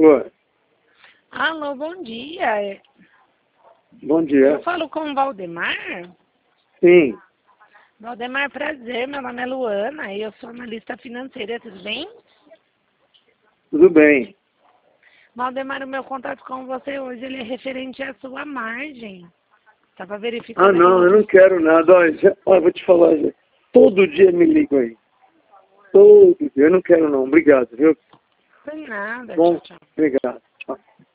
Oi. Alô, bom dia. Bom dia. Eu falo com o Valdemar? Sim, Valdemar, prazer. Meu nome é Luana e eu sou analista financeira, tudo bem? tudo bem. Valdemar, o meu contato com você hoje ele é referente à sua margem. Estava Ah, verificando não, eu não quero nada. Olha, vou te falar, gente. Todo dia me ligo aí. Todo dia. Eu não quero não. Obrigado, viu? Não tem nada, Bom, tchau, tchau. obrigado. Tchau.